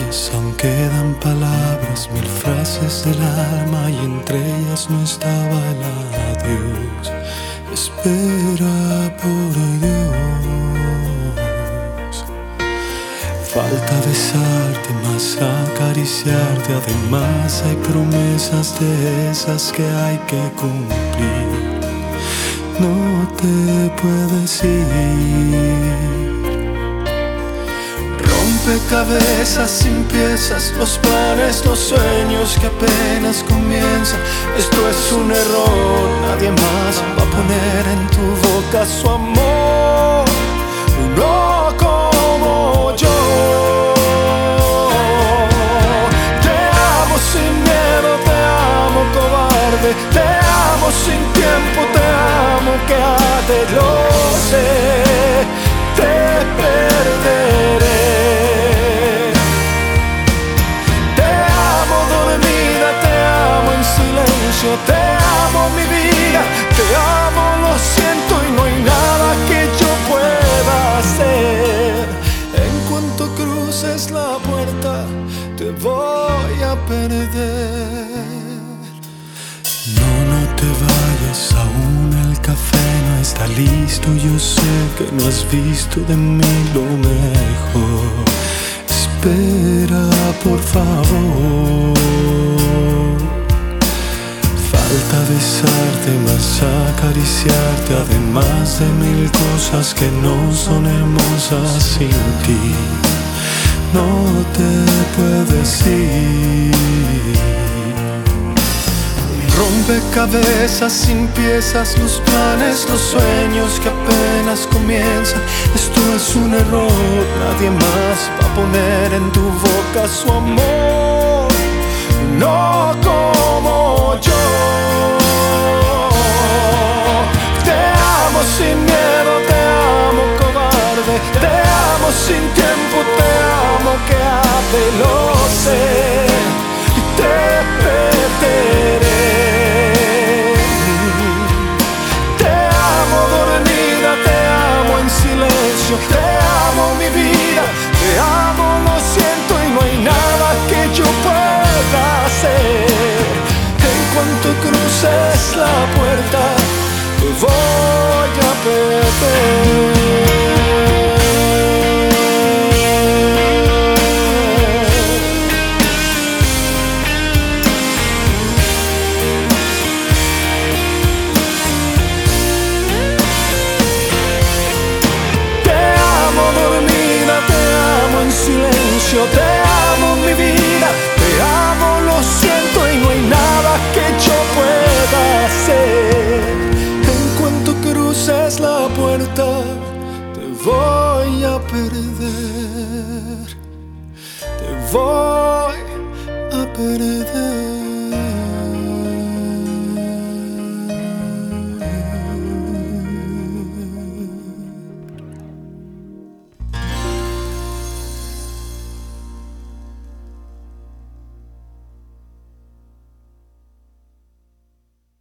días aún quedan palabras, mil frases del alma y entre ellas no estaba el adiós. Espera por Dios. Falta besarte, más acariciarte. Además hay promesas de esas que hay que cumplir. No te puedes ir. Rompecabezas sin piezas, los planes, los sueños que apenas comienzan. Esto es un error, nadie más va a poner en tu boca su amor, no como yo. Te amo sin miedo, te amo cobarde, te amo sin tiempo, te amo que arde, lo sé, te perderé. Te amo mi vida, te amo, lo siento y no hay nada que yo pueda hacer. En cuanto cruces la puerta, te voy a perder. No, no te vayas, aún el café no está listo. Yo sé que no has visto de mí lo mejor. Espera, por favor. Falta besarte, más acariciarte, además de mil cosas que no son hermosas sin ti. No te puedes ir. Rompecabezas sin piezas, los planes, los sueños que apenas comienzan. Esto es un error, nadie más va a poner en tu boca su amor, no como yo. Sin miedo, te amo cobarde, te amo sin tiempo, te amo que arde, lo sé, y te perderé. Te amo dormida, te amo en silencio, te amo mi vida, te amo, lo siento y no hay nada que yo pueda hacer. En cuanto cruces la puerta, te voy a perder. Te amo dormida, te amo en silencio, te amo mi vida, te amo, lo siento y no hay nada que yo pueda hacer. Cruces la puerta, te voy a perder, te voy a perder.